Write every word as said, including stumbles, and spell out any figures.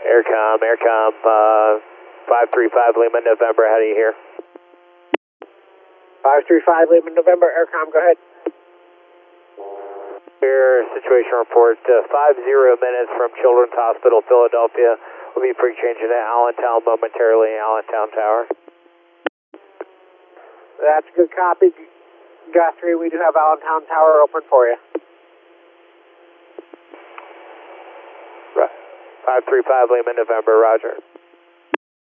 Aircom, Aircom, uh, five three five Lima November, how do you hear? five three five Lima November, Aircom, go ahead. Your situation report, uh, five zero minutes from Children's Hospital, Philadelphia. We'll be pre-changing to Allentown momentarily, Allentown Tower. That's a good copy, Guthrie. We do have Allentown Tower open for you. Right. five three five Lima November, roger.